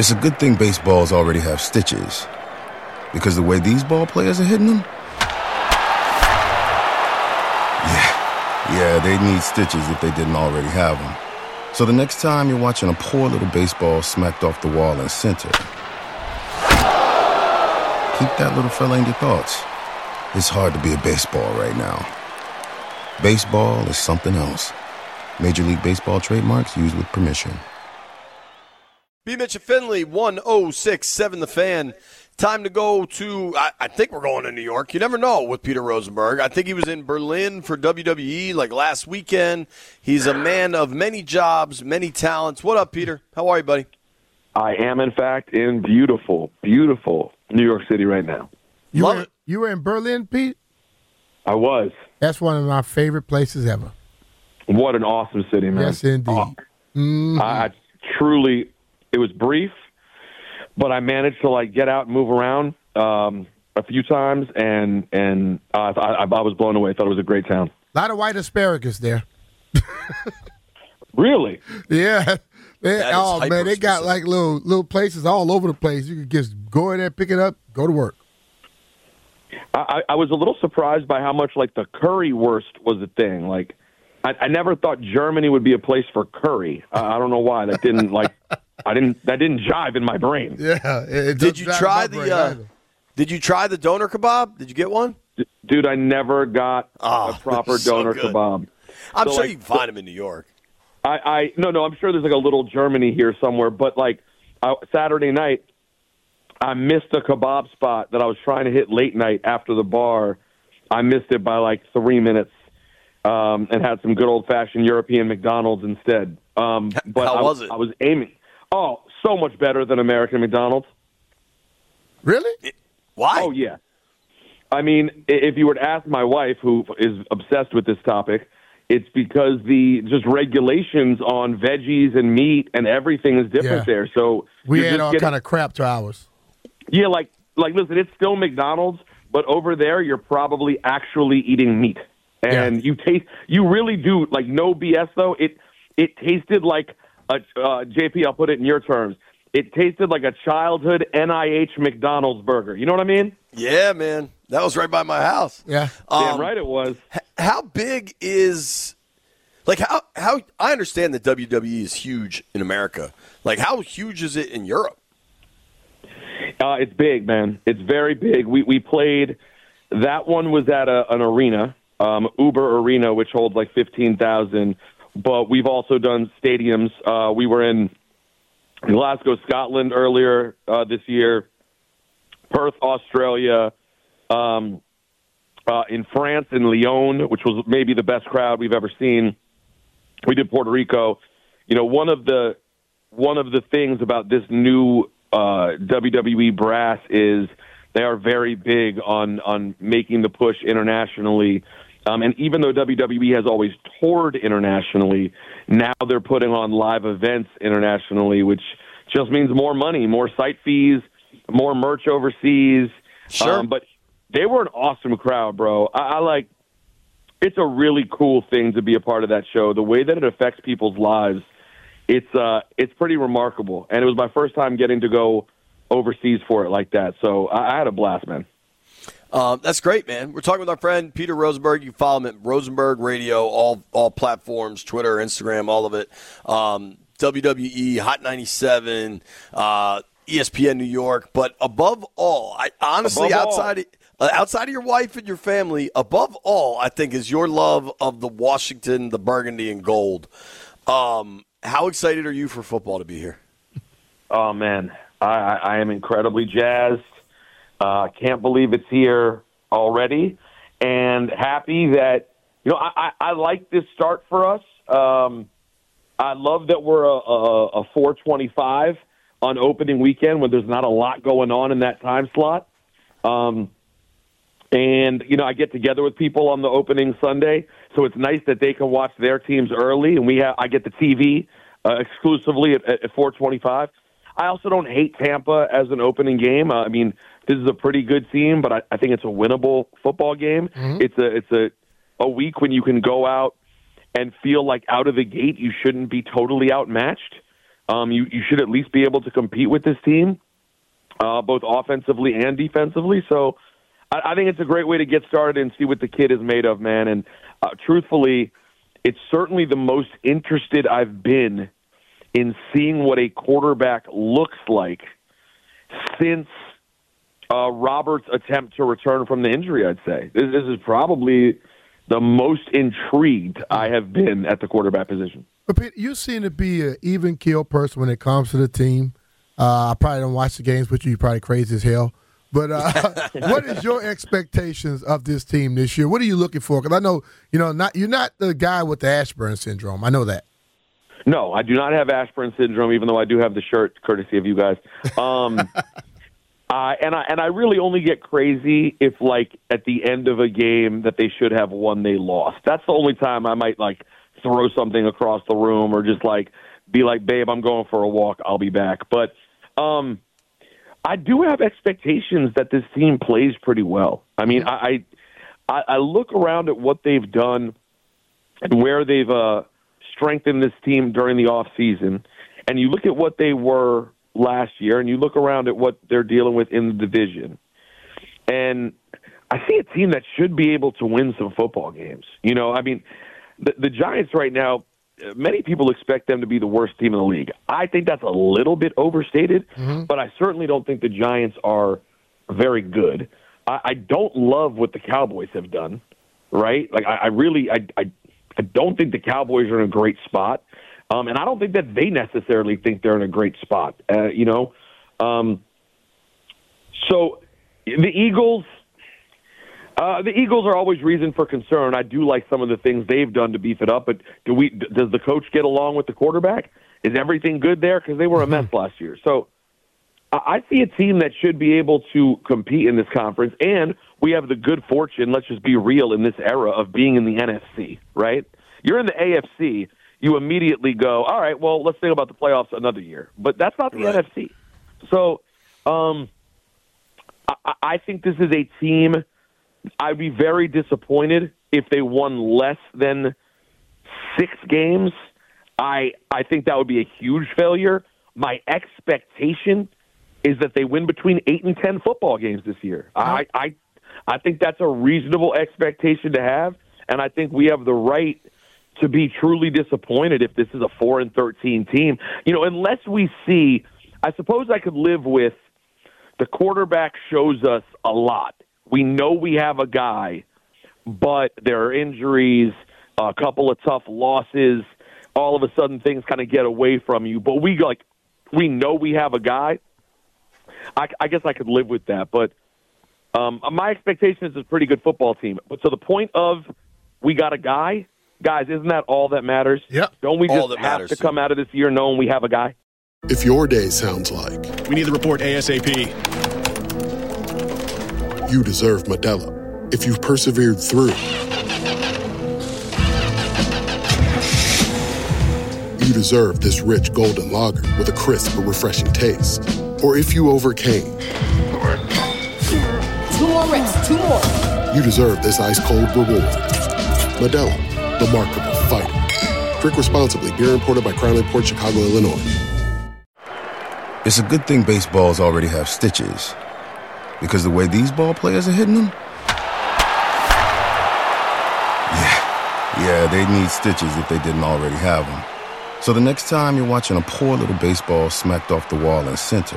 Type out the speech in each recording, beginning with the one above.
It's a good thing baseballs already have stitches, because the way these ball players are hitting them, yeah, they need stitches if they didn't already have them. So the next time you're watching a poor little baseball smacked off the wall in center, keep that little fella in your thoughts. It's hard to be a baseball right now. Baseball is something else. Major League Baseball trademarks used with permission. B. Mitch and Finley, 1067 The Fan. Time to go to, I think we're going to New York. You never know with Peter Rosenberg. I think he was in Berlin for WWE like last weekend. He's a man of many jobs, many talents. What up, Peter? How are you, buddy? I am, in fact, in beautiful, beautiful New York City right now. You were in Berlin, Pete? I was. That's one of my favorite places ever. What an awesome city, man. Yes, indeed. I truly, it was brief, but I managed to get out and move around a few times, and I was blown away. I thought it was a great town. A lot of white asparagus there. Really? Yeah. They got specific. like little places all over the place. You could just go in there, pick it up, go to work. I was a little surprised by how much the currywurst was a thing. I never thought Germany would be a place for curry. I don't know why. That didn't that didn't jive in my brain. Yeah. Did you try the doner kebab? Did you get one? Dude, I never got a proper doner good. kebab. I'm sure you can find them in New York. No, I'm sure there's a little Germany here somewhere, but Saturday night, I missed a kebab spot that I was trying to hit late night after the bar. I missed it by 3 minutes and had some good old-fashioned European McDonald's instead. But How was it? I was aiming. Oh, so much better than American McDonald's. Really? Why? Oh, yeah. I mean, if you were to ask my wife, who is obsessed with this topic, it's because the just regulations on veggies and meat and everything is different there. So we had all kind of crap to ours. Yeah, listen, it's still McDonald's, but over there you're probably actually eating meat, and you really do no BS though. It tasted like JP. I'll put it in your terms. It tasted like a childhood NIH McDonald's burger. You know what I mean? Yeah, man. That was right by my house. Yeah. Damn right it was. How big is how I understand that WWE is huge in America. How huge is it in Europe? It's big, man. It's very big. We played. That one was at an arena, Uber Arena, which holds 15,000. But we've also done stadiums. We were in Glasgow, Scotland earlier this year, Perth, Australia, in France, in Lyon, which was maybe the best crowd we've ever seen. We did Puerto Rico. One of the things about this new WWE brass is they are very big on making the push internationally. And even though WWE has always toured internationally, now they're putting on live events internationally, which just means more money, more site fees, more merch overseas. Sure. But they were an awesome crowd, bro. I it's a really cool thing to be a part of that show. The way that it affects people's lives, it's pretty remarkable. And it was my first time getting to go overseas for it like that. So I had a blast, man. That's great, man. We're talking with our friend Peter Rosenberg. You can follow him at Rosenberg Radio, all platforms, Twitter, Instagram, all of it. WWE, Hot 97, ESPN New York. But above all, outside of your wife and your family, above all, I think is your love of the Washington, the burgundy and gold. How excited are you for football to be here? Oh, man. I am incredibly jazzed. Can't believe it's here already, and happy that I like this start for us. I love that we're a 4:25 on opening weekend when there's not a lot going on in that time slot. And I get together with people on the opening Sunday, so it's nice that they can watch their teams early, and I get the TV exclusively at 4:25. I also don't hate Tampa as an opening game. I mean, this is a pretty good team, but I think it's a winnable football game. Mm-hmm. It's a week when you can go out and feel like out of the gate you shouldn't be totally outmatched. You should at least be able to compete with this team, both offensively and defensively. So I think it's a great way to get started and see what the kid is made of, man. And truthfully, it's certainly the most interested I've been in seeing what a quarterback looks like since Roberts' attempt to return from the injury, I'd say. This is probably the most intrigued I have been at the quarterback position. But Pete, you seem to be an even keel person when it comes to the team. I probably don't watch the games with you. You're probably crazy as hell. But what is your expectations of this team this year? What are you looking for? Because I know, you're not the guy with the Ashburn syndrome. I know that. No, I do not have Ashburn syndrome, even though I do have the shirt, courtesy of you guys. And I really only get crazy if, like, at the end of a game that they should have won, they lost. That's the only time I might, like, throw something across the room or just, like, be like, babe, I'm going for a walk. I'll be back. But I do have expectations that this team plays pretty well. I mean, I look around at what they've done and where they've strengthened this team during the offseason, and you look at what they were last year, and you look around at what they're dealing with in the division, and I see a team that should be able to win some football games. I mean, the Giants right now, many people expect them to be the worst team in the league. I think that's a little bit overstated, but I certainly don't think the Giants are very good. I don't love what the Cowboys have done, right? Like, I don't think the Cowboys are in a great spot, and I don't think that they necessarily think they're in a great spot, So the Eagles are always reason for concern. I do like some of the things they've done to beef it up, but does the coach get along with the quarterback? Is everything good there? Because they were a mess last year. So I see a team that should be able to compete in this conference, and we have the good fortune, let's just be real, in this era of being in the NFC, right? You're in the AFC, you immediately go, all right, well, let's think about the playoffs another year. But that's not the NFC. So I think this is a team – I'd be very disappointed if they won less than 6 games. I think that would be a huge failure. My expectation is that they win between 8 and 10 football games this year. I think that's a reasonable expectation to have, and I think we have the right to be truly disappointed if this is a 4-13 team. Unless we see, I suppose I could live with the quarterback shows us a lot. We know we have a guy, but there are injuries, a couple of tough losses. All of a sudden, things kind of get away from you. But we know we have a guy. I guess I could live with that. But my expectation is a pretty good football team. But to the point of we got a guy, guys, isn't that all that matters? Yep. Don't we just have to come out of this year knowing we have a guy? If your day sounds like we need the report ASAP. You deserve Modelo. If you've persevered through, you deserve this rich golden lager with a crisp but refreshing taste. Or if you overcame. 2 more reps, 2 more. You deserve this ice-cold reward. Modelo, the Remarkable Fighter. Drink responsibly. Beer imported by Crown Imports, Chicago, Illinois. It's a good thing baseballs already have stitches. Because the way these ball players are hitting them? Yeah, they'd need stitches if they didn't already have them. So the next time you're watching a poor little baseball smacked off the wall in center,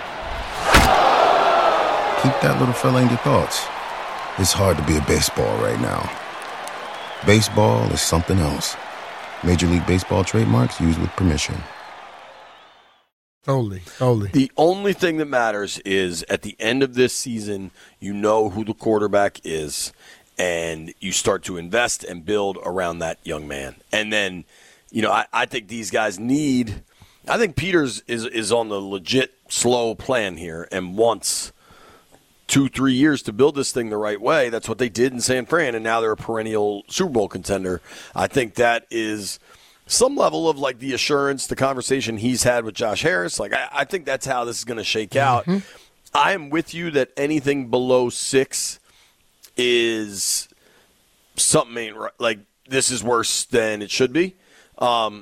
keep that little fella in your thoughts. It's hard to be a baseball right now. Baseball is something else. Major League Baseball trademarks used with permission. Totally. The only thing that matters is at the end of this season, you know who the quarterback is, and you start to invest and build around that young man. And then, I think these guys I think Peters is on the legit slow plan here and wants 2-3 years to build this thing the right way. That's what they did in San Fran, and now they're a perennial Super Bowl contender. I think that is some level of like the assurance, the conversation he's had with Josh Harris. Like, I think that's how this is going to shake out. I am with you that anything below 6 is something ain't right. Like, this is worse than it should be.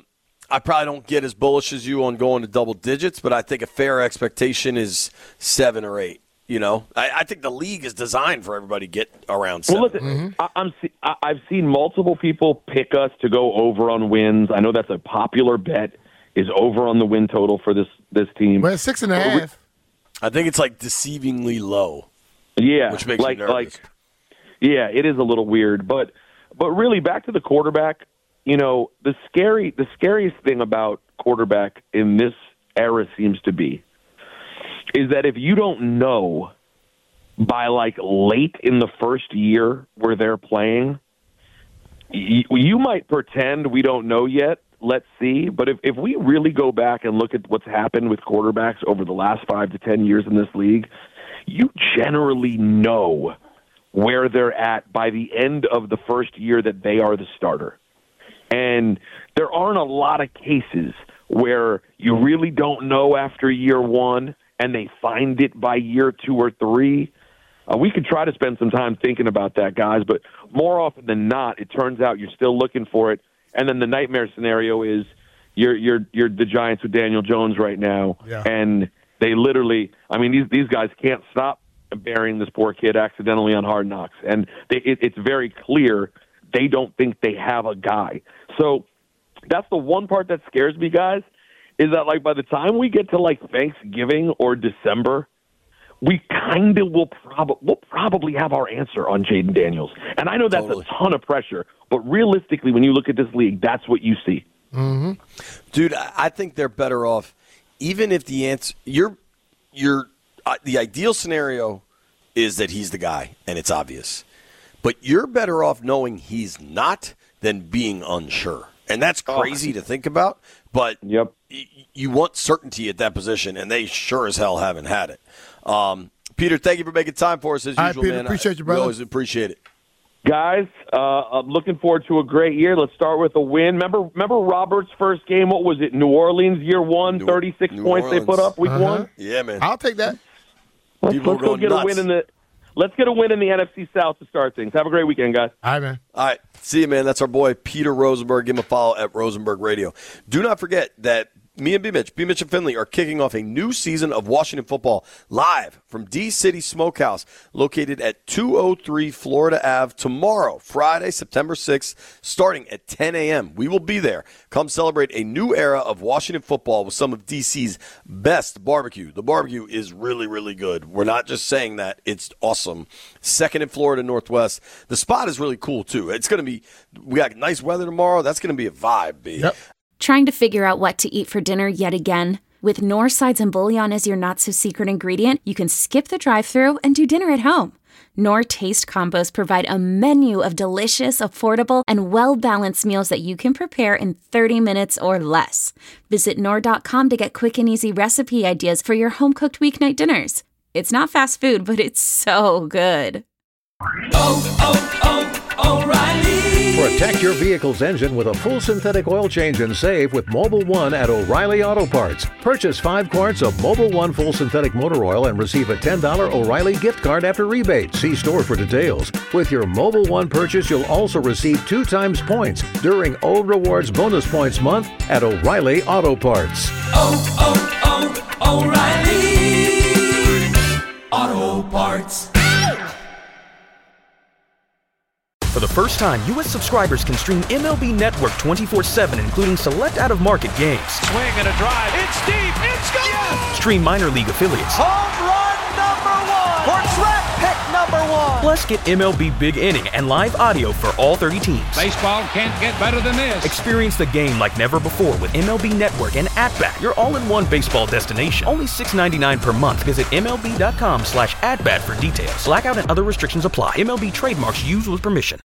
I probably don't get as bullish as you on going to double digits, but I think a fair expectation is 7 or 8. You know, I think the league is designed for everybody to get around 7. Well, listen, I've seen multiple people pick us to go over on wins. I know that's a popular bet, is over on the win total for this team. Well, 6.5. I think it's like deceivingly low. Yeah, which makes me nervous. Yeah, it is a little weird, but really back to the quarterback. You know, the scariest thing about quarterback in this era seems to be is that if you don't know by like late in the first year where they're playing, you might pretend we don't know yet. Let's see. But if we really go back and look at what's happened with quarterbacks over the last 5 to 10 years in this league, you generally know where they're at by the end of the first year that they are the starter. And there aren't a lot of cases where you really don't know after year 1 and they find it by year 2 or 3. We could try to spend some time thinking about that, guys, but more often than not, it turns out you're still looking for it. And then the nightmare scenario is you're the Giants with Daniel Jones right now, and they literally, I mean, these guys can't stop burying this poor kid accidentally on Hard Knocks, and it's very clear they don't think they have a guy. So that's the one part that scares me, guys, is that like by the time we get to like Thanksgiving or December, we kind of will probably have our answer on Jaden Daniels. And I know that's a ton of pressure, but realistically, when you look at this league, that's what you see. Mm-hmm. Dude, I think they're better off, even if the answer the ideal scenario is that he's the guy and it's obvious. But you're better off knowing he's not than being unsure. And that's crazy to think about, but you want certainty at that position, and they sure as hell haven't had it. Peter, thank you for making time for us as usual, Peter, man. appreciate you, brother. We always appreciate it. Guys, I'm looking forward to a great year. Let's start with a win. Remember Robert's first game? What was it? New Orleans, year 1, 36 points they put up week 1? Yeah, man. I'll take that. Let's go get a win in the NFC South to start things. Have a great weekend, guys. All right, man. All right. See you, man. That's our boy, Peter Rosenberg. Give him a follow at Rosenberg Radio. Do not forget that me and B. Mitch and Finley are kicking off a new season of Washington football live from D-City Smokehouse, located at 203 Florida Ave tomorrow, Friday, September 6th, starting at 10 a.m. We will be there. Come celebrate a new era of Washington football with some of D.C.'s best barbecue. The barbecue is really, really good. We're not just saying that. It's awesome. Second in Florida Northwest. The spot is really cool, too. It's going to be – we got nice weather tomorrow. That's going to be a vibe, B. Yep. Trying to figure out what to eat for dinner yet again? With Knorr sides and bouillon as your not-so-secret ingredient, you can skip the drive-thru and do dinner at home. Knorr Taste Combos provide a menu of delicious, affordable, and well-balanced meals that you can prepare in 30 minutes or less. Visit Knorr.com to get quick and easy recipe ideas for your home-cooked weeknight dinners. It's not fast food, but it's so good. O'Reilly. Protect your vehicle's engine with a full synthetic oil change and save with Mobil 1 at O'Reilly Auto Parts. Purchase 5 quarts of Mobil 1 full synthetic motor oil and receive a $10 O'Reilly gift card after rebate. See store for details. With your Mobil 1 purchase, you'll also receive 2 times points during Old Rewards Bonus Points Month at O'Reilly Auto Parts. O'Reilly Auto Parts. For the first time, U.S. subscribers can stream MLB Network 24/7, including select out-of-market games. Swing and a drive. It's deep. It's gone. Yes! Stream minor league affiliates. Home run #1 or draft pick #1. Plus, get MLB Big Inning and live audio for all 30 teams. Baseball can't get better than this. Experience the game like never before with MLB Network and AtBat, your all-in-one baseball destination. Only $6.99 per month. Visit MLB.com/AtBat for details. Blackout and other restrictions apply. MLB trademarks used with permission.